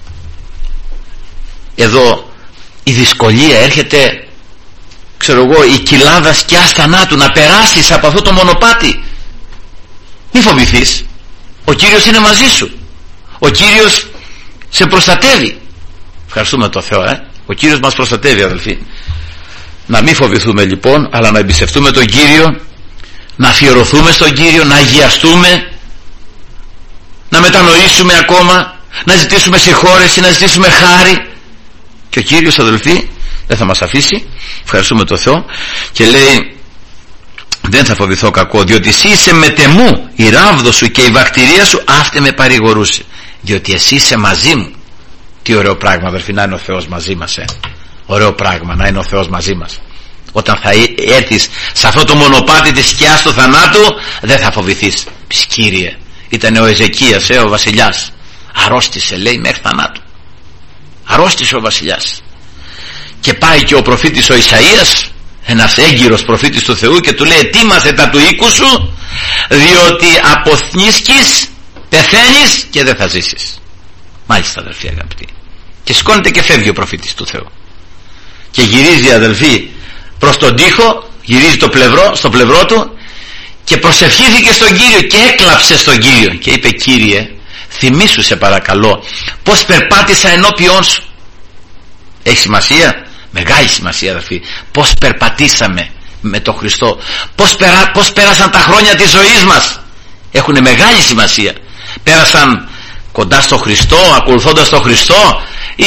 εδώ η δυσκολία, έρχεται, ξέρω εγώ, η κοιλάδα σκιάς θανάτου, να περάσεις από αυτό το μονοπάτι. Μη φοβηθείς, ο Κύριος είναι μαζί σου, ο Κύριος σε προστατεύει. Ευχαριστούμε το Θεό, ο Κύριος μας προστατεύει, αδελφοί. Να μην φοβηθούμε, λοιπόν, αλλά να εμπιστευτούμε τον Κύριο, να αφιερωθούμε στον Κύριο, να αγιαστούμε, να μετανοήσουμε ακόμα, να ζητήσουμε συγχώρεση, να ζητήσουμε χάρη, και ο Κύριος, αδελφοί, δεν θα μας αφήσει. Ευχαριστούμε το Θεό. Και λέει, δεν θα φοβηθώ κακό, διότι εσύ είσαι μετεμού, η ράβδο σου και η βακτηρία σου αυτή με παρηγορούσε, διότι εσύ είσαι μαζί μου. Τι ωραίο πράγμα, αδελφοί, να είναι ο Θεός μαζί μας. Ωραίο πράγμα να είναι ο Θεός μαζί μας. Όταν θα έρθεις σε αυτό το μονοπάτι της σκιάς του θανάτου, δεν θα φοβηθείς. Πεις, Κύριε, ήταν ο Εζεκίας, ο βασιλιάς, αρρώστησε, λέει, μέχρι θανάτου. Αρρώστησε ο βασιλιάς. Και πάει και ο προφήτης ο Ισαΐας, ένας έγκυρος προφήτης του Θεού, και του λέει, ετοίμασε τα του οίκου σου, διότι αποθνίσκεις, πεθαίνεις και δεν θα ζήσεις. Μάλιστα, αδελφοί αγαπητοί. Και σηκώνεται και φεύγει ο προφήτης του Θεού. και γυρίζει, αδελφοί, προς τον τοίχο, γυρίζει στο πλευρό του και προσευχήθηκε στον Κύριο και έκλαψε στον Κύριο και είπε: Κύριε, θυμήσου σε παρακαλώ πως περπάτησα ενώπιόν σου. Έχει σημασία, μεγάλη σημασία, αδελφοί, πως περπατήσαμε με τον Χριστό, πως πέρασαν τα χρόνια της ζωής μας. Έχουν μεγάλη σημασία. Πέρασαν κοντά στο Χριστό, ακολουθώντας τον Χριστό, ή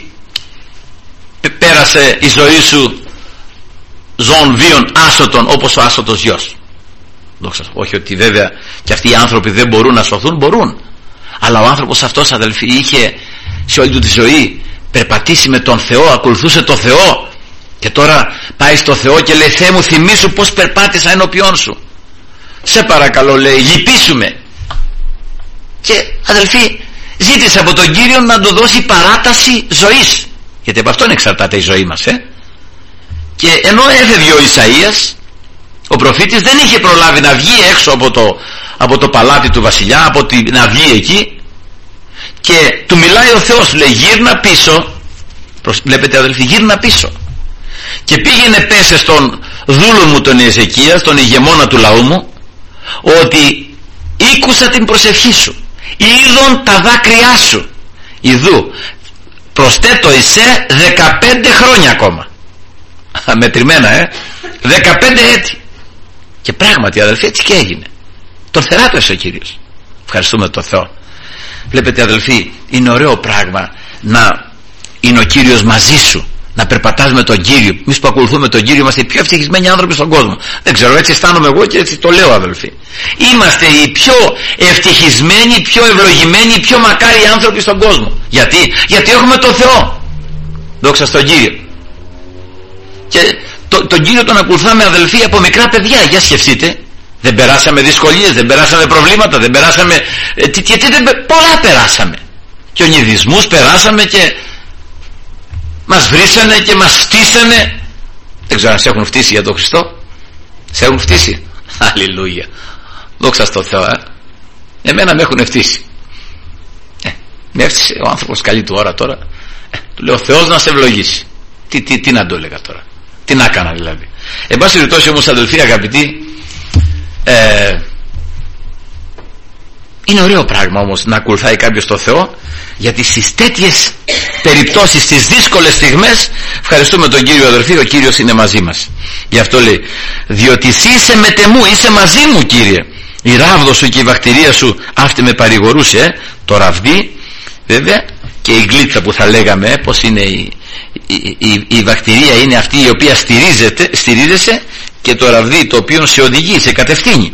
πέρασε η ζωή σου ζώων βίων άσωτων όπως ο άσωτος γιος? Όχι ότι βέβαια και αυτοί οι άνθρωποι δεν μπορούν να σωθούν, μπορούν, αλλά ο άνθρωπος αυτός, αδελφοί, είχε σε όλη του τη ζωή περπατήσει με τον Θεό, ακολουθούσε τον Θεό, και τώρα πάει στο Θεό και λέει: Θεέ μου, θυμήσου πως περπάτησα ενώπιόν σου, σε παρακαλώ, λέει, λυπήσου. Και αδελφοί, ζήτησε από τον Κύριο να του δώσει παράταση ζωής, γιατί από αυτόν εξαρτάται η ζωή μας, Και ενώ έφευγε ο Ισαΐας, ο προφήτης δεν είχε προλάβει να βγει έξω από το παλάτι του βασιλιά, να βγει εκεί, και του μιλάει ο Θεός, λέει: γύρνα πίσω. Βλέπετε, αδελφοί, γύρνα πίσω και πήγαινε, πέσε στον δούλο μου τον Εζεκία, στον ηγεμόνα του λαού μου, ότι ήκουσα την προσευχή σου, είδον τα δάκρυά σου, ιδού προσθέτω εσέ 15 χρόνια ακόμα. Μετρημένα, 15 έτη. Και πράγματι, αδελφοί, έτσι και έγινε. Τον θεράπευσε ο Κύριος. Ευχαριστούμε τον Θεό. Βλέπετε, αδελφοί, είναι ωραίο πράγμα να είναι ο Κύριος μαζί σου, να περπατάς με τον Κύριο. Εμείς που ακολουθούμε τον Κύριο είμαστε οι πιο ευτυχισμένοι άνθρωποι στον κόσμο. Δεν ξέρω, έτσι αισθάνομαι εγώ και έτσι το λέω, αδελφοί. Είμαστε οι πιο ευτυχισμένοι, οι πιο ευλογημένοι, οι πιο μακάριοι άνθρωποι στον κόσμο. Γιατί έχουμε τον Θεό. Δόξα στον Κύριο. Και τον Κύριο τον ακολουθάμε, αδελφοί, από μικρά παιδιά. Για σκεφτείτε, δεν περάσαμε δυσκολίες, δεν περάσαμε προβλήματα, δεν περάσαμε πολλά περάσαμε, και ονειδισμούς περάσαμε, και μας βρίσανε και μας φτύσανε. Δεν ξέρω αν σε έχουν φτύσει για τον Χριστό. Σε έχουν φτύσει? Αλληλούια, δόξα στο Θεό. Εμένα με έχουν φτύσει. Με έφτιασε ο άνθρωπος καλή του ώρα τώρα. Του λέω: ο Θεός να σε ευλογήσει. Τι να το έλεγα τώρα, τι να έκανα δηλαδή? Εν πάση περιπτώσει όμως, αδελφοί αγαπητοί, είναι ωραίο πράγμα όμως να ακολουθάει κάποιος το Θεό, γιατί στις τέτοιες περιπτώσεις, στις δύσκολες στιγμές, ευχαριστούμε τον Κύριο, αδελφοί, ο Κύριος είναι μαζί μας. Γι' αυτό λέει: διότι εσύ είσαι μετεμού, είσαι μαζί μου, Κύριε. Η ράβδος σου και η βακτηρία σου αυτή με παρηγορούσε. Το ραβδί βέβαια, και η γλίτσα που θα λέγαμε, πως είναι η βακτηρία, είναι αυτή η οποία στηρίζεσαι, και το ραβδί το οποίο σε οδηγεί, σε κατευθύνει.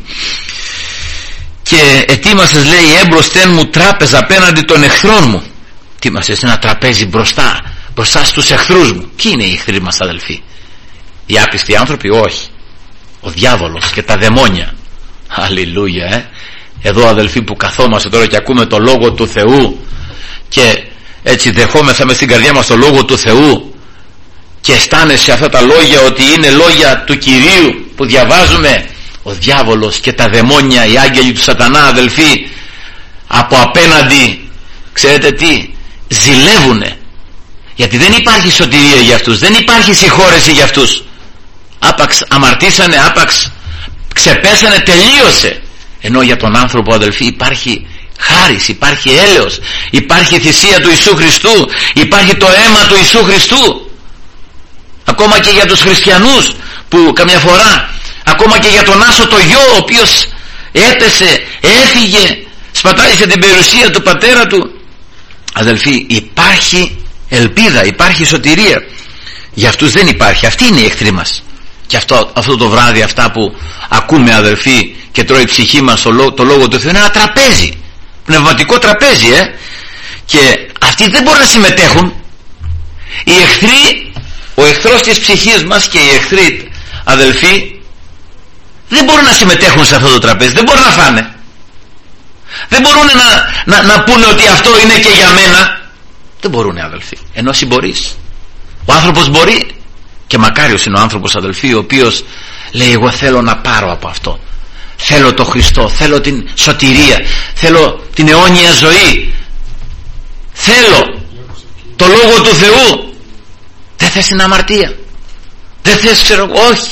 Και ετοίμασες, λέει, έμπροσθεν μου τράπεζα απέναντι των εχθρών μου. Ετοίμασες ένα τραπέζι μπροστά στους εχθρούς μου. Ποιοι είναι οι εχθροί μας, αδελφοί? Οι άπιστοι άνθρωποι? Όχι. Ο διάβολος και τα δαιμόνια. Αλληλούια. Εδώ, αδελφοί, που καθόμαστε τώρα και ακούμε το Λόγο του Θεού, και έτσι δεχόμεθα μες στην καρδιά μας το Λόγο του Θεού, και αισθάνεσαι αυτά τα λόγια ότι είναι λόγια του Κυρίου που διαβάζουμε, ο διάβολος και τα δαιμόνια, οι άγγελοι του σατανά, αδελφοί, από απέναντι, ξέρετε τι, ζηλεύουνε, γιατί δεν υπάρχει σωτηρία για αυτούς, δεν υπάρχει συγχώρεση για αυτούς. Άπαξ αμαρτήσανε, άπαξ ξεπέσανε, τελείωσε. Ενώ για τον άνθρωπο, αδελφοί, υπάρχει χάρις, υπάρχει έλεος, υπάρχει θυσία του Ιησού Χριστού, υπάρχει το αίμα του Ιησού Χριστού. Ακόμα και για τους χριστιανούς που καμιά φορά, ακόμα και για τον άσωτο γιο, ο οποίος έπεσε, έφυγε, σπατάλησε την περιουσία του πατέρα του, αδελφοί, υπάρχει ελπίδα, υπάρχει σωτηρία. Για αυτούς δεν υπάρχει. Αυτοί είναι οι εχθροί μας. Και αυτό το βράδυ, αυτά που ακούμε, αδελφοί, και τρώει η ψυχή μας το Λόγο του Θεού, είναι ένα τραπέζι, πνευματικό τραπέζι, και αυτοί δεν μπορούν να συμμετέχουν. Οι εχθροί, ο εχθρός της ψυχής μας και οι εχθροί, αδελφοί, δεν μπορούν να συμμετέχουν σε αυτό το τραπέζι, δεν μπορούν να φάνε, δεν μπορούν να πούνε ότι αυτό είναι και για μένα. Δεν μπορούν, αδελφοί. Ενώ εσύ μπορείς. Ο άνθρωπος μπορεί, και μακάριος είναι ο άνθρωπος, αδελφοί, ο οποίος λέει: εγώ θέλω να πάρω από αυτό, θέλω το Χριστό, θέλω την σωτηρία, θέλω την αιώνια ζωή, θέλω το Λόγο του Θεού, Δεν θες την αμαρτία, δεν θες, ξέρω, όχι.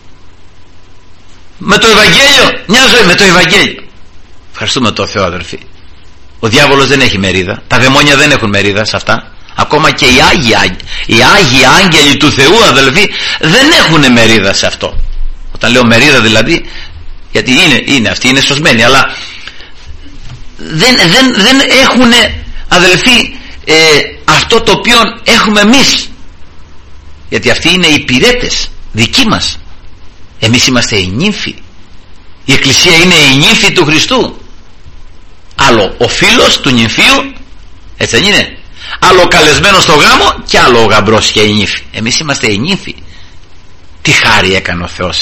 Με το Ευαγγέλιο, μια ζωή με το Ευαγγέλιο. Ευχαριστούμε τον Θεό, αδερφοί. Ο διάβολος δεν έχει μερίδα, τα δαιμόνια δεν έχουν μερίδα σε αυτά. Ακόμα και οι Άγιοι Άγγελοι του Θεού, αδελφοί, δεν έχουν μερίδα σε αυτό. Όταν λέω μερίδα δηλαδή, γιατί αυτοί είναι σωσμένοι, αλλά δεν έχουν, αδελφοί, αυτό το οποίο έχουμε εμείς, γιατί αυτοί είναι οι υπηρέτες δικοί μας. Εμείς είμαστε οι νύμφοι. Η Εκκλησία είναι η νύμφη του Χριστού. Άλλο ο φίλος του νυμφίου, έτσι δεν είναι? Άλλο ο καλεσμένος στο γάμο και άλλο ο γαμπρός και η νύφη. Εμείς είμαστε οι νύμφοι. Τι χάρη έκανε ο Θεός,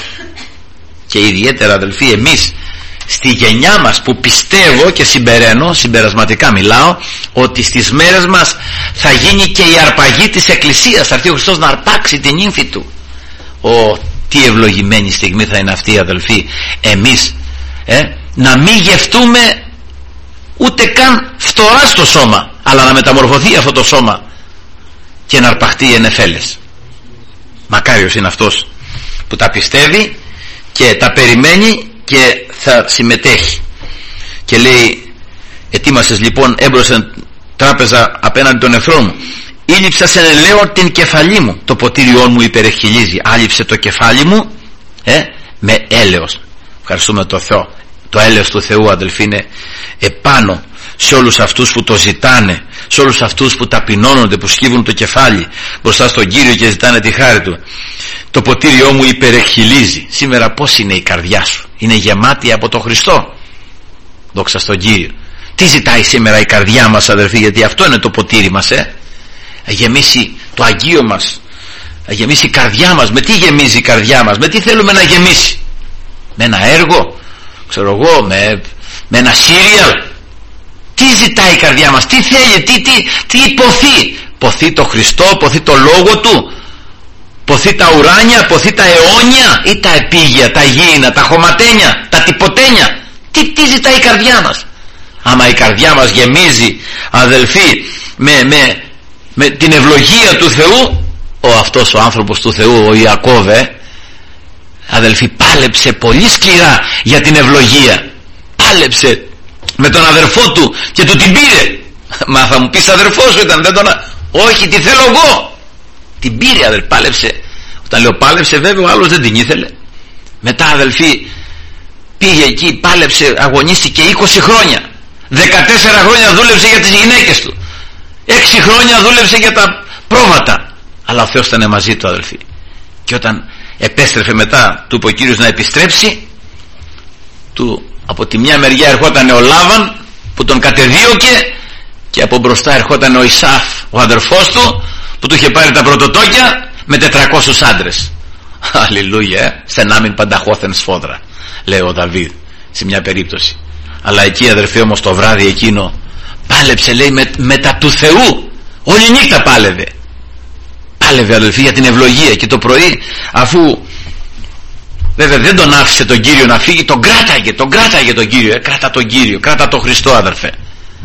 Και ιδιαίτερα, αδελφοί, εμείς στη γενιά μας που πιστεύω και συμπερασματικά μιλάω, ότι στις μέρες μας θα γίνει και η αρπαγή της Εκκλησίας. Θα έρθει ο Χριστός να αρπάξει την νύμφη του. Τι ευλογημένη στιγμή θα είναι αυτή, αδελφοί, εμείς να μην γευτούμε ούτε καν φθορά στο σώμα, αλλά να μεταμορφωθεί αυτό το σώμα και να αρπαχτεί εν εφέλες. Μακάριος είναι αυτός που τα πιστεύει και τα περιμένει και θα συμμετέχει. Και λέει, ετοίμασες λοιπόν, έμπροσεν τράπεζα απέναντι των εχθρών μου. Ήλυψα σε ελαίο την κεφαλή μου, το ποτήριό μου υπερεχιλίζει. Άλυψε το κεφάλι μου με έλεος. Ευχαριστούμε τον Θεό. Το έλεος του Θεού, αδελφοί, είναι επάνω σε όλους αυτούς που το ζητάνε, σε όλους αυτούς που ταπεινώνονται, που σκύβουν το κεφάλι μπροστά στον Κύριο και ζητάνε τη χάρη του. Το ποτήριό μου υπερεχιλίζει. Σήμερα πώς είναι η καρδιά σου? Είναι γεμάτη από τον Χριστό? Δόξα στον Κύριο. Τι ζητάει σήμερα η καρδιά μας, αδελφοί? Γιατί αυτό είναι το ποτήρι μας, γεμίσει το Αγίο μας, γεμίσει η καρδιά μας. Με τι γεμίζει η καρδιά μας? Με τι θέλουμε να γεμίσει? Με ένα έργο, ξέρω εγώ, με ένα σύριαλ? Τι ζητάει η καρδιά μας? Τι θέλει? Τι ποθεί? Ποθεί το Χριστό? Ποθεί το Λόγο Του? Ποθεί τα ουράνια? Ποθεί τα αιώνια? Ή τα επίγεια, τα γήινα, τα χωματένια, τα τυποτένια? Τι ζητάει η καρδιά μας? Άμα η καρδιά μας γεμίζει, αδελφοί, με την ευλογία του Θεού, αυτός ο άνθρωπος του Θεού, ο Ιακώβ, αδελφοί, πάλεψε πολύ σκληρά για την ευλογία. Πάλεψε με τον αδερφό του και του την πήρε. Μα θα μου πεις, αδερφός σου ήταν, δεν τον... Όχι, τη θέλω εγώ. Την πήρε, αδελφοί, πάλεψε. Όταν λέω πάλεψε, βέβαια ο άλλος δεν την ήθελε. Μετά, αδελφοί, πήγε εκεί, πάλεψε, αγωνίστηκε 20 χρόνια. 14 χρόνια δούλεψε για τις γυναίκες του. 6 χρόνια δούλεψε για τα πρόβατα. Αλλά ο Θεός ήταν μαζί του, αδελφοί. Και όταν επέστρεφε μετά, του είπε ο Κύριος να επιστρέψει. Από τη μια μεριά ερχόταν ο Λάβαν που τον κατεδίωκε, και από μπροστά ερχόταν ο Ισάφ, ο αδερφός του, που του είχε πάρει τα πρωτοτόκια με 400 άντρες. Αλληλούια, στενάμιν πανταχώθεν σφόδρα, λέει ο Δαβίδ σε μια περίπτωση. Αλλά εκεί, αδερφοί, όμως το βράδυ εκείνο πάλεψε, λέει, μετά του Θεού. Όλη νύχτα πάλευε, αδελφοί, για την ευλογία. Και το πρωί, αφού βέβαια δεν τον άφησε τον Κύριο να φύγει, τον κράταγε τον Κύριο. Κράτα τον Κύριο, κράτα τον Χριστό, αδερφέ.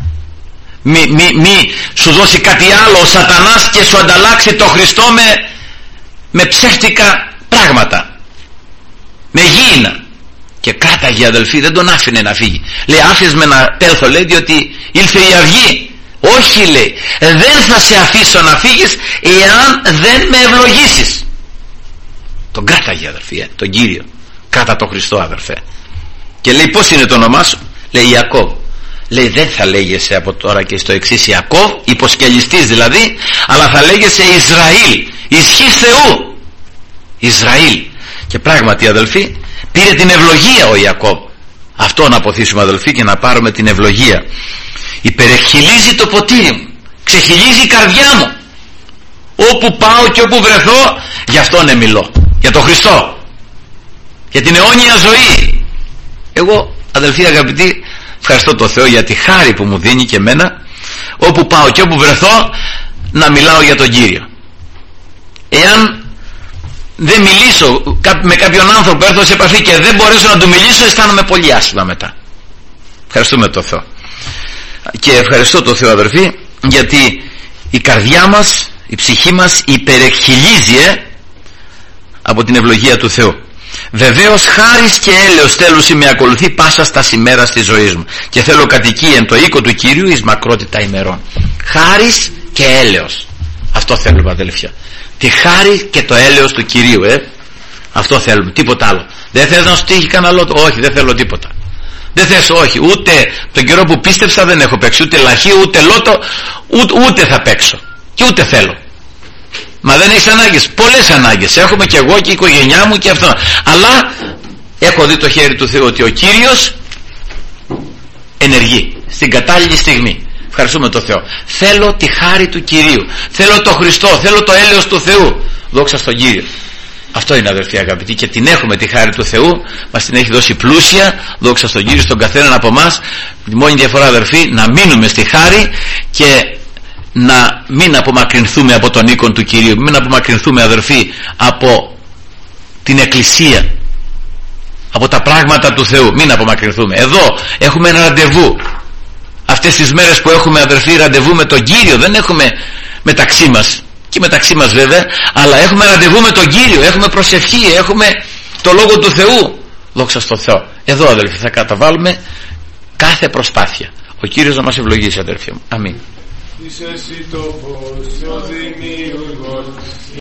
Μη σου δώσει κάτι άλλο ο σατανάς και σου ανταλλάξει το Χριστό με ψεύτικα πράγματα, με γήινα. Και κράταγε, αδελφοί, δεν τον άφηνε να φύγει. Λέει, άφησες με να τέλθω, λέει, διότι ήλθε η αυγή. Όχι, λέει, δεν θα σε αφήσω να φύγεις εάν δεν με ευλογήσεις. Τον κράταγε, αδελφοί, τον Κύριο. Κράτα τον Χριστό, αδελφέ. Και λέει, πώς είναι το όνομά σου? Λέει, Ιακώβ. Λέει, δεν θα λέγεσαι από τώρα και στο εξής Ιακώβ, υποσκελιστής δηλαδή, αλλά θα λέγεσαι Ισραήλ, ισχύς Θεού. Ισραήλ. Και πράγματι, αδελφοί, πήρε την ευλογία ο Ιακώβ. Αυτό να αποθήσουμε, αδελφοί, και να πάρουμε την ευλογία. Υπερεχιλίζει το ποτήρι μου, ξεχιλίζει η καρδιά μου. Όπου πάω και όπου βρεθώ, γι' αυτόν μιλώ, για τον Χριστό, για την αιώνια ζωή. Εγώ, αδελφοί αγαπητοί, ευχαριστώ τον Θεό για τη χάρη που μου δίνει και εμένα, όπου πάω και όπου βρεθώ, να μιλάω για τον Κύριο. Εάν δεν μιλήσω με κάποιον άνθρωπο, έρθω σε επαφή και δεν μπορέσω να του μιλήσω, αισθάνομαι πολύ άσχημα μετά. Ευχαριστούμε τον Θεό. Και ευχαριστώ τον Θεό, αδερφοί, γιατί η καρδιά μας Η ψυχή μας υπερεκχυλίζει από την ευλογία του Θεού. Βεβαίως χάρις και έλεος θέλουσι με ακολουθεί πάσα στα ημέρας της ζωής μου, και θέλω κατοικεί εν το οίκο του Κυρίου εις μακρότητα ημερών. Χάρις και έλεος, αυτό θέλουμε αδελφιά, τη χάρη και το έλεος του Κυρίου, αυτό θέλουμε, τίποτα άλλο. Δεν θες να σου τύχει κανένα λότο? Όχι, δεν θέλω τίποτα. Δεν θες? Όχι, ούτε τον καιρό που πίστεψα δεν έχω παίξει ούτε λαχή, ούτε λότο, ούτε θα παίξω και ούτε θέλω. Μα δεν έχεις ανάγκες? Πολλές ανάγκες έχουμε, και εγώ και η οικογένειά μου και αυτό, αλλά έχω δει το χέρι του Θεού ότι ο Κύριος ενεργεί στην κατάλληλη στιγμή. Ευχαριστούμε τον Θεό. Θέλω τη χάρη του Κυρίου, θέλω το Χριστό, θέλω το έλεος του Θεού. Δόξα στον Κύριο. Αυτό είναι, αδερφοί αγαπητοί, και την έχουμε τη χάρη του Θεού, μας την έχει δώσει πλούσια. Δόξα στον Κύριο, στον καθέναν από εμάς. Η μόνη διαφορά, αδερφοί, να μείνουμε στη χάρη και να μην απομακρυνθούμε από τον οίκον του Κυρίου, μην απομακρυνθούμε, αδερφοί, από την Εκκλησία, από τα πράγματα του Θεού. Μην απομακρυνθούμε. Εδώ έχουμε ένα ραντεβού. Αυτές τις μέρες που έχουμε, αδερφοί, ραντεβού με τον Κύριο, δεν έχουμε μεταξύ μας, και μεταξύ μας βέβαια, αλλά έχουμε ραντεβού με τον Κύριο, έχουμε προσευχή, έχουμε το Λόγο του Θεού. Δόξα στον Θεό. Εδώ, αδερφοί, θα καταβάλουμε κάθε προσπάθεια. Ο Κύριος να μας ευλογήσει, αδερφοί μου. Αμήν. Είσαι εσύ το φως, ο δημιουργός.